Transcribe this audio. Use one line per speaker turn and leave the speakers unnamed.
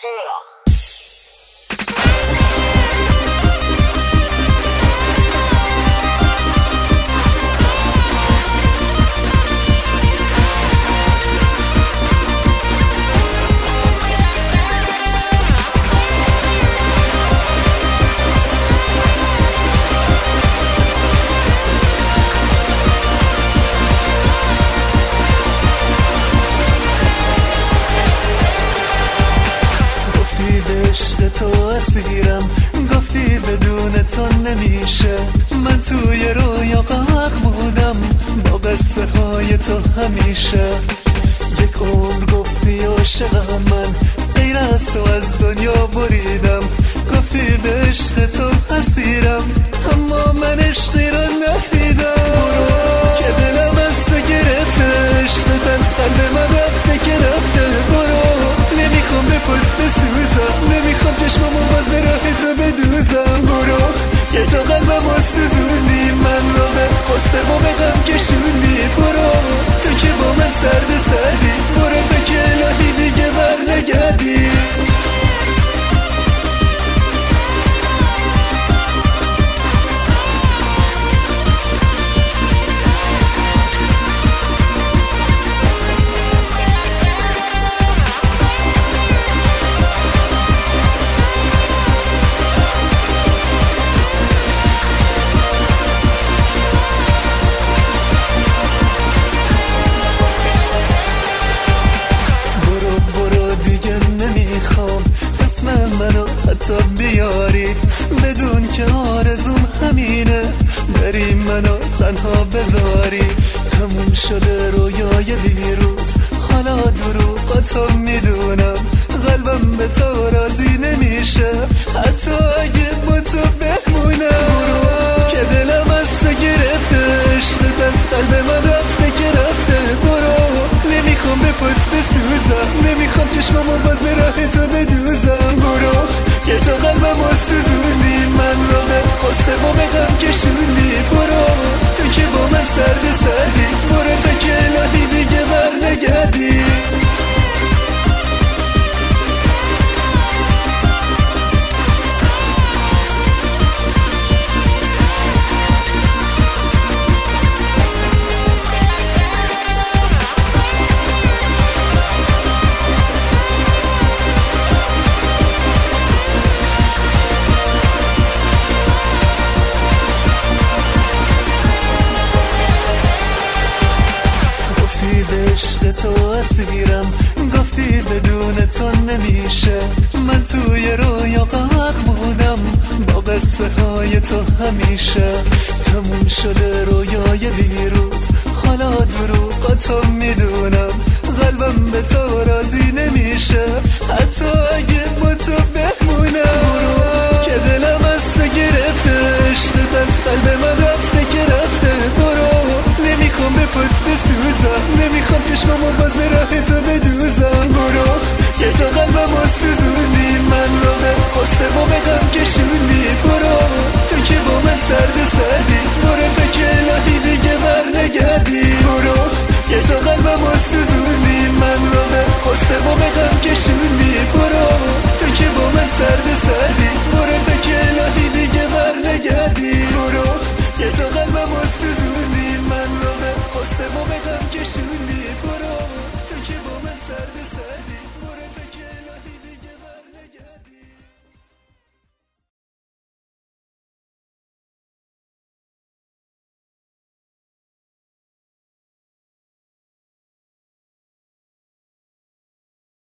عشق تو اسیرم، گفتی بدون تو نمیشه. من توی رویا غرق بودم با قصه های تو همیشه. یک عمر گفتی عاشقم، من غیر از تو از دنیا بریدم. گفتی به عشق تو اسیرم، اما من عشقی را ندیدم. که دلم از تو گرفته، عشقت از قلب من رفته که رفته. برو نمیخوام به پت بسوزم، نمیخوام چشمامو باز به راه تو بدوزم. برو که تو قلبمو سوزونی، من را به خسته و به غم کشونی. برو تو که با من سرد سردی، برو تو که الهی دیگه بر نگردی. منو حتی بیاری، بدون که آرزوم همینه بری منو تنها بذاری. تموم شده رویای دیروز، حالا دروغاتو میدونم. قلبم به تو راضی نمیشه حتی اگه با تو بمونم. که دلم از تو گرفته، عشقت از قلب من رفته که رفته. برو نمیخوام به پت بسوزم، نمیخوام چشمامو باز به راه تو بدوزم. برو که تو قلبمو سوزونی، من را به خسته و به غم کشونی. برو تو که با من سرد سردی، برو تو که الهی دیگه بر نگردی. عشق تو اسیرم، گفتی بدون تو نمیشه. من توی رویا غرق بودم با قصه های تو همیشه. تموم شده رویای دیروز، حالا دروغاتو میدونم. قلبم به تو راضی نمیشه حتی اگه با تو بمونم. که دلم از تو گرفته، عشقت از قلب من رفته که رفته. برو نمیخوام به پت بسوزم، نمیخوام چشمامو باز به راه تو بدوزم.